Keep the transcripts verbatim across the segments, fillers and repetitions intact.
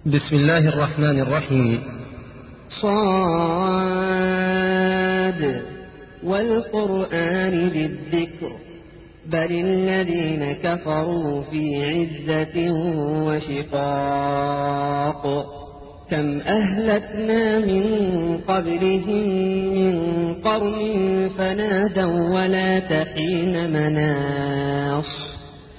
بسم الله الرحمن الرحيم. صاد والقرآن بالذكر بل الذين كفروا في عزة وشقاق كم أهلكنا من قبلهم من قرن فنادوا ولا تحين مناص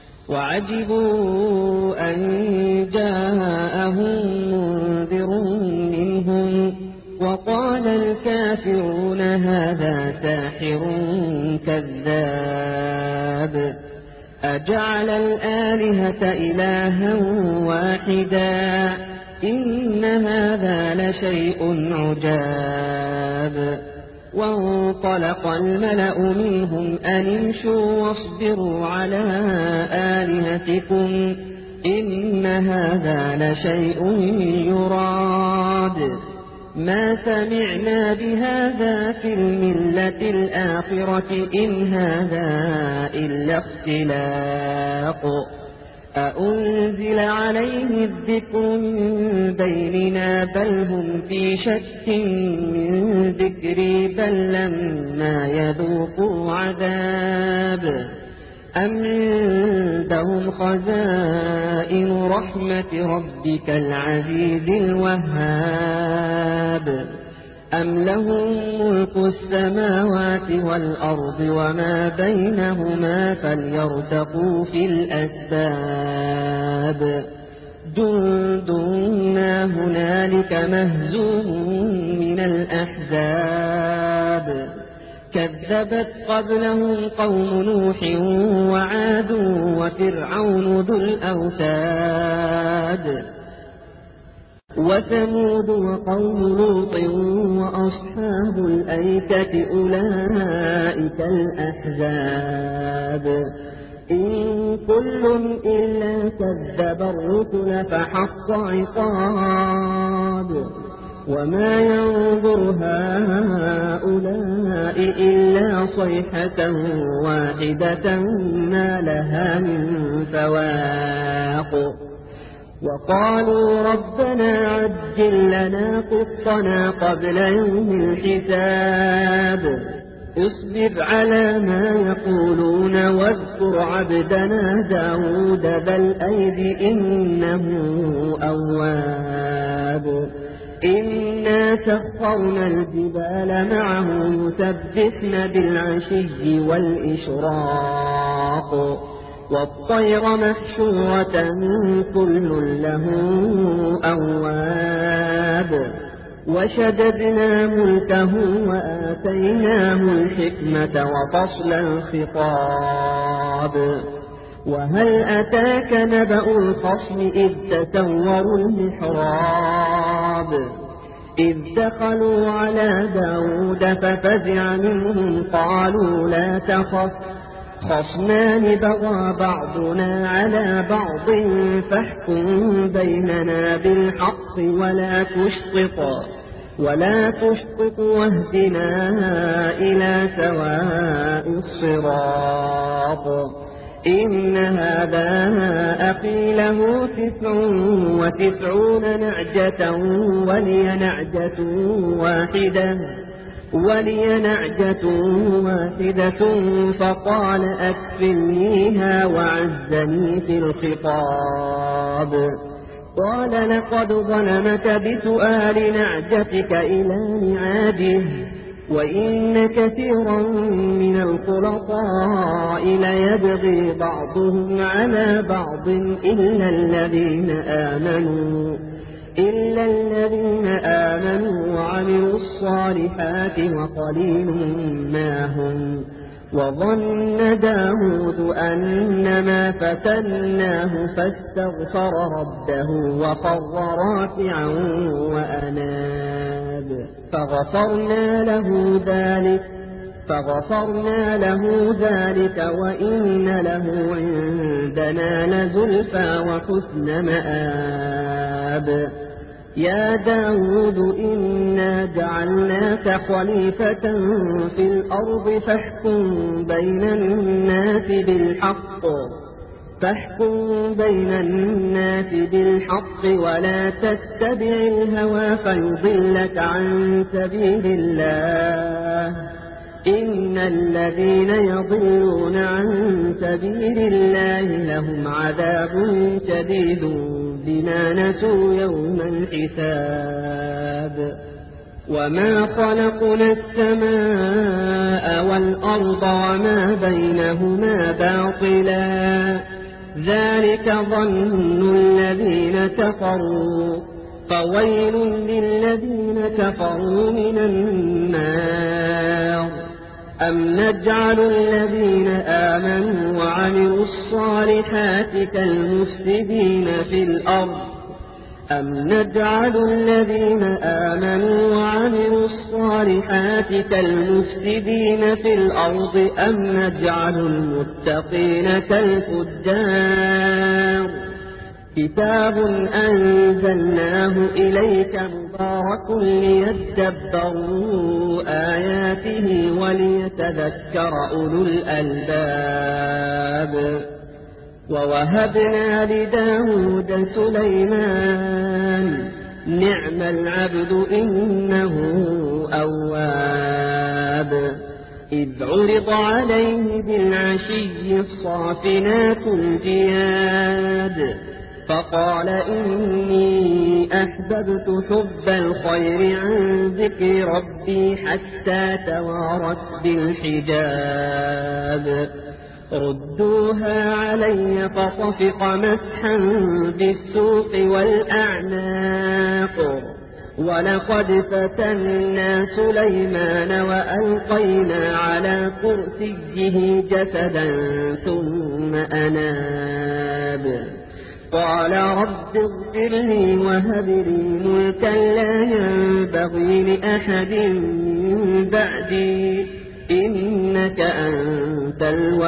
وعجبوا أن جاءهم منذر منهم وقال الكافرون هذا ساحر كذاب أجعل الآلهة إلها واحدا إن هذا لشيء عجاب وانطلق الملأ منهم أن امشوا واصبروا على آلهتكم إن هذا لشيء يراد ما سمعنا بهذا في الملة الآخرة إن هذا إلا اختلاق أأنزل عليه الذكر من بيننا بل هم في شك من ذكري بل لما يذوقوا عذاب أم عندهم خزائن رحمة ربك العزيز الوهاب أم لهم ملك السماوات والأرض وما بينهما فليرتقوا في الأسباب جند ما هنالك مهزوم من الأحزاب كذبت قبلهم قوم نوح وعاد وفرعون ذو الأوتاد وثمود وقوم لوط وأصحاب الأيكة أولئك الأحزاب إن كل إلا كذب الرسل فحق عقاب وما ينظر هؤلاء إلا صيحة واحدة ما لها من فواق وقالوا ربنا عجل لنا قطنا قبل يوم الحساب اصبر على ما يقولون واذكر عبدنا داود ذا الأيد إنه أواب إنا سخرنا الجبال معه يسبحن بالعشي والإشراق والطير محشورة كل له أواب وشددنا ملكه وآتيناه الحكمة وفصل الخطاب وهل أتاك نبأ الخصم إذ تسوروا المحراب إذ دخلوا على داود ففزع منهم قالوا لا تخف خصمان بغى بعضنا على بعض فاحكم بيننا بالحق ولا تشطط ولا تشطط واهدنا إلى سواء الصراط إن هذا أخي له تسع وتسعون نعجة ولي نعجة واحدة ولي نعجة واحدة فقال أكفلنيها وعزني في الخطاب قال لقد ظلمك بسؤال نعجتك إلى نعاجه وإن كثيرا من الخلطاء ليبغي بعضهم على بعض إلا الذين آمنوا إلا الذين آمنوا وعملوا الصالحات وقليل ما هم وظن داود أنما فتناه فاستغفر ربه وخر راكعا وأناب فغفرنا له ذلك فغفرنا له ذلك وإن له عندنا لزلفى وحسن مآب يا داود إنا جعلناك خليفة في الأرض فاحكم بين الناس بالحق فاحكم بين الناس بالحق ولا تتبع الهوى فيضلك عن سبيل الله إن الذين يضلون عن سبيل الله لهم عذاب شديد بما نسوا يوم الحساب وما خلقنا السماء والأرض وما بينهما باطلا ذلك ظن الذين كفروا فويل للذين كفروا من النار أم نجعل الذين آمنوا وعملوا الصالحات كالمفسدين في الأرض أم نجعل الذين آمنوا وعملوا الصالحات كالمفسدين في الأرض أم نجعل المتقين كالفجار كتاب أنزلناه إليك مبارك ليدبروا آياته وليتذكر أولو الألباب ووهبنا لداود سليمان نعم العبد إنه أواب إذ عرض عليه بالعشي الصافنات الجياد فقال إني أحببت حب الخير عن ذكر ربي حتى توارت بالحجاب ردوها علي فطفق مسحا بالسوق والأعناق ولقد فتنا سليمان وألقينا على كرسيه جسدا ثم أناب قال رب اغفر لي وهب لي ملكا لا ينبغي لأحد من بعدي إنك أنت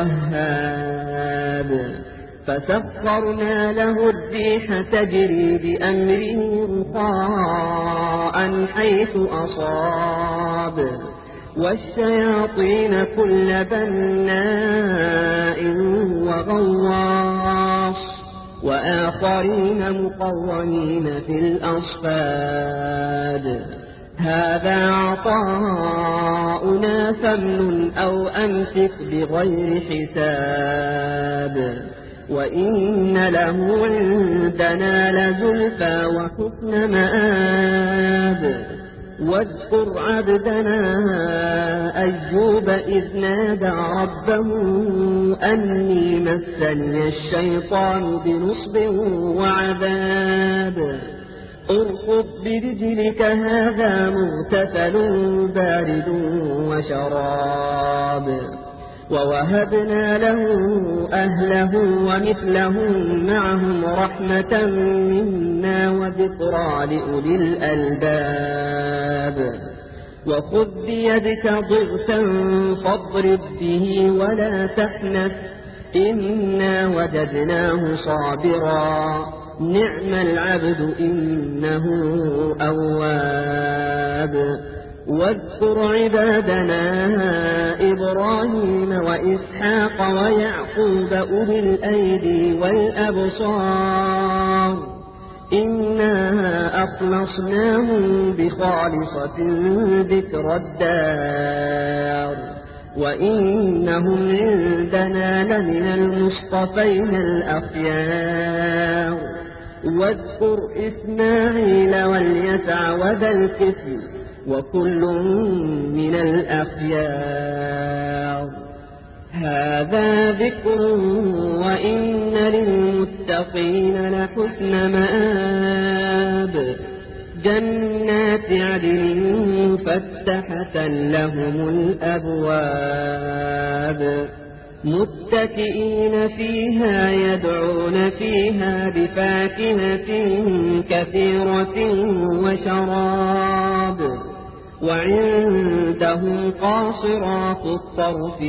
الوهاب فسخرنا له الريح تجري بأمره رخاء حيث أصاب والشياطين كل بناء وغواص وآخرين مقرنين في الأصفاد هذا عطاؤنا فامنن أو أمسك بغير حساب وإن له عندنا لزلفى وحسن مآب واذكر عبدنا أيوب إذ نادى ربه أني مسني الشيطان بنصب وعذاب اركض برجلك هذا مغتسل بارد وشراب ووهبنا له أهله ومثلهم معهم رحمة منا وذكرى لأولي الألباب وخذ بيدك ضغثا فاضرب به ولا تحنث إنا وجدناه صابرا نعم العبد إنه أواب واذكر عبادنا إبراهيم وإسحاق ويعقوب أولي الأيدي والأبصار إنا أخلصناهم بخالصة ذكر الدار وإنهم عندنا لمن المصطفين الأخيار واذكر إسماعيل واليسع وذا الكفل وكل من الأخيار هذا ذكر وإن للمتقين لحسن مآب جنات عدن مفتحة لهم الأبواب متكئين فيها يدعون فيها بفاكهة كثيرة وشراب وعندهم قاصرات الطرف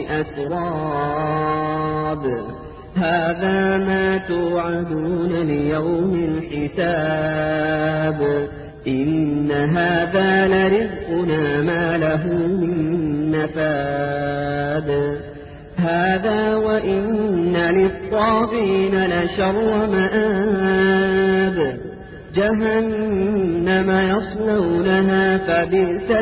أتراب هذا ما توعدون ليوم الحساب إن هذا لرزقنا ما له من نفاد هذا وإن للطاغين لشر مآب جهنم يصلونها فبئس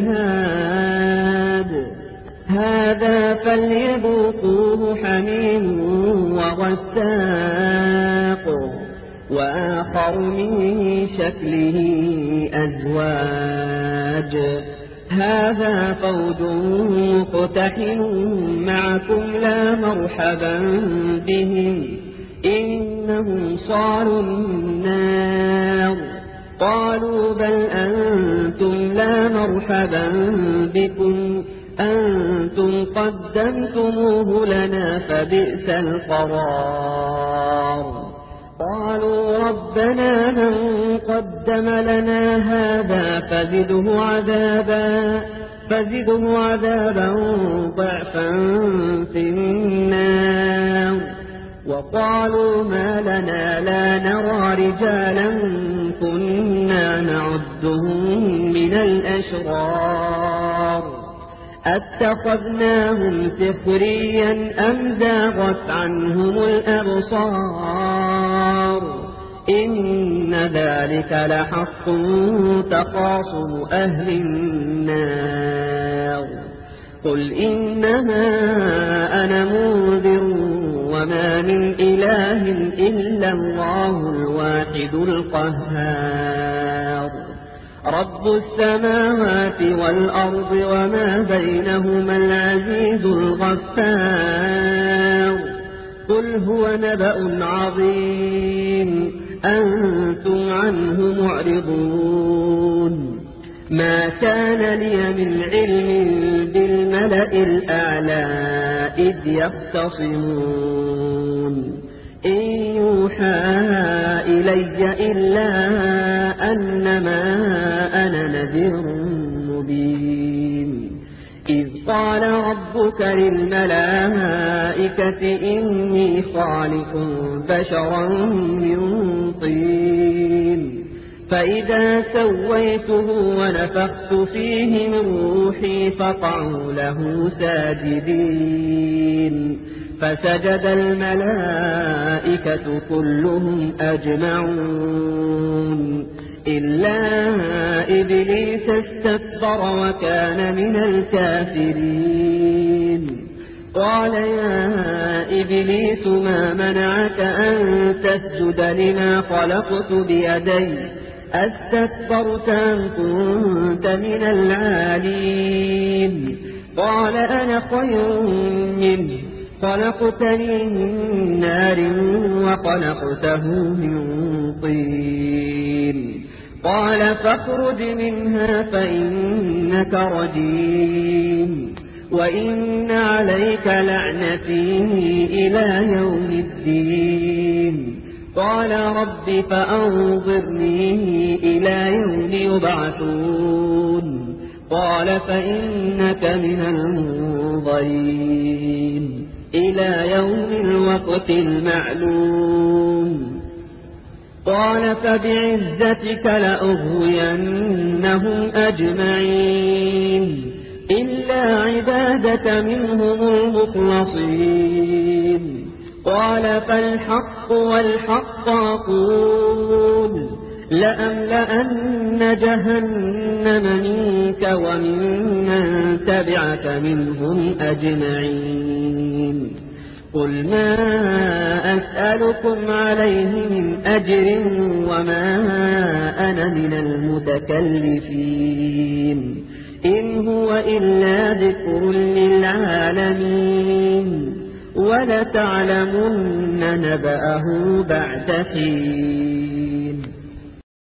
المهاد هذا فليذوقوه حميم وغساق وآخر من شكله أزواج هذا فوج مقتحم معكم لا مرحبا بهم إنهم صالوا النار قالوا بل أنتم لا مرحبا بكم أنتم قدمتموه لنا فبئس القرار قالوا ربنا من قدم لنا هذا فزده عذابا فزده عذابا ضعفا في النار وقالوا ما لنا لا نرى رجالا كنا نعدهم من الأشرار أتخذناهم سخريا أم زاغت عنهم الأبصار إن ذلك لحق تخاصم أهل النار قل إنما أنا منذر وما من إله إلا الله الواحد القهار رب السماوات والأرض وما بينهما العزيز الغفار قل هو نبأ عظيم أنتم عنه معرضون ما كان لي من علم بالملأ الأعلى إذ يختصمون إن يوحى إلي إلا أنما أنا نذير مبين إذ قال ربك للملائكة إني خالق بشرا من طين فإذا سويته ونفخت فيه من روحي فقعوا له ساجدين فسجد الملائكة كلهم أجمعون إلا إبليس استكبر وكان من الكافرين قال يا إبليس ما منعك أن تسجد لما خلقت بيدي أستكبرت أم كنت من العالين قال أنا خير منه خلقتني من نار وخلقته من طين قال فاخرج منها فإنك رجيم وإن عليك لعنتي إلى يوم الدين قال رب فأنظرني إلى يوم يبعثون قال فإنك من المنظرين إلى يوم الوقت المعلوم قال فبعزتك لأغوينهم أجمعين إلا عبادك منهم المخلصين قال فالحق والحق أقول لأملأن جهنم منك ومن تبعك منهم أجمعين قل ما أسألكم عليه من أجر وما أنا من المتكلفين إن هو إلا ذكر للعالمين ولتعلمن نبأه بعد حين